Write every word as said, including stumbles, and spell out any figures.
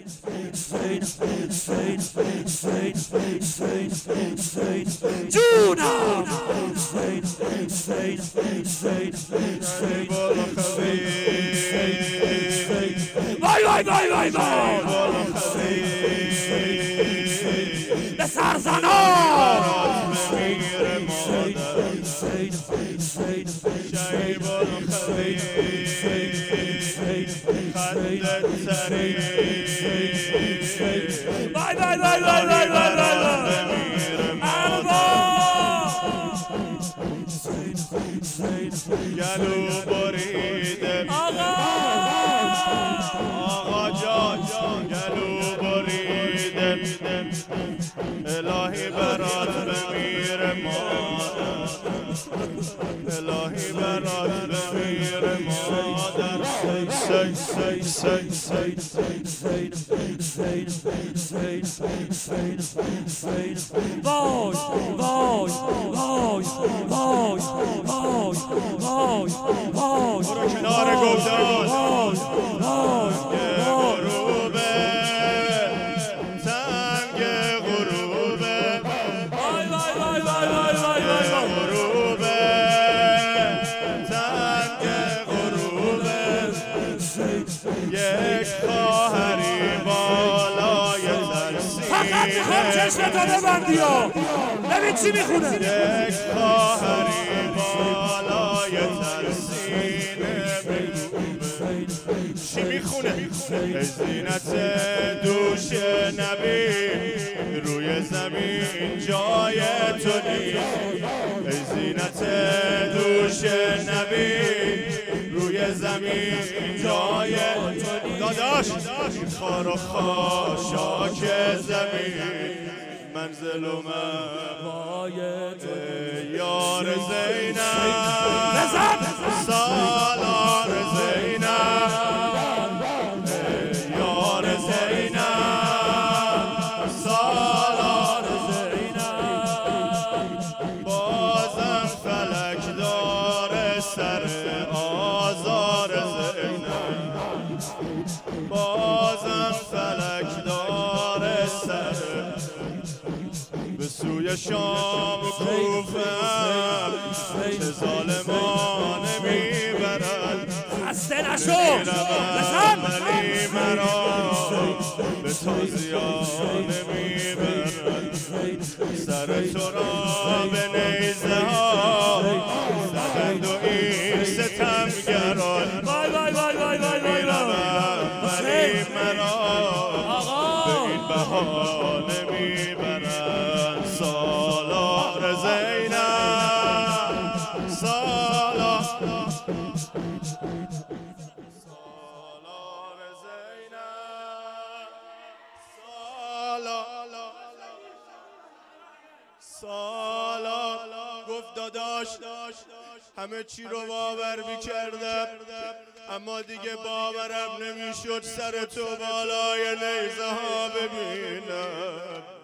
جونم وای وای وای وای وای به سرزنان شیب الخوی خدت سری وای وای وای وای وای وای گلو بریده آقا آقا جان گلو بریده الهی برات بمیر مادر الهی برات بمیر مادر سی سی سی وای وای وای وای وای وای وای برو کنار گلدان غروبه تنگ غروبه وای وای وای وای وای وای وای غروبه تنگ غروبه یک خواهری بالای فقط میخوام چشمتو ببندی ها ببین چی میخونه یک خواهری بالای ترسینه چی میخونه ای زینت دوش نبی روی زمین جای تو نیست ای زینت دوش نبی روی زمین جای تو نیست داداش خار و خاشاک زمین منزل و موای یار زینب سالار زینب یار زینب سالار زینب بازم فلک داره سر آزار زینب بازم فلک داره سر به سوی شام کوفم چه ظالمانه میبرد خسته نشو بزن ولی مرا به تازیانه میبرد سر تو را به نیزه ها زدند و این ستمگران وای وای وای وای وای وای ولی مرا به این بهانه میبرد سالار زینب سالار سالار زینب سالار سالار گفت داداش همه چی رو باور میکردم اما دیگه باورم نمیشد سر تو بالای نیزه ها ببینم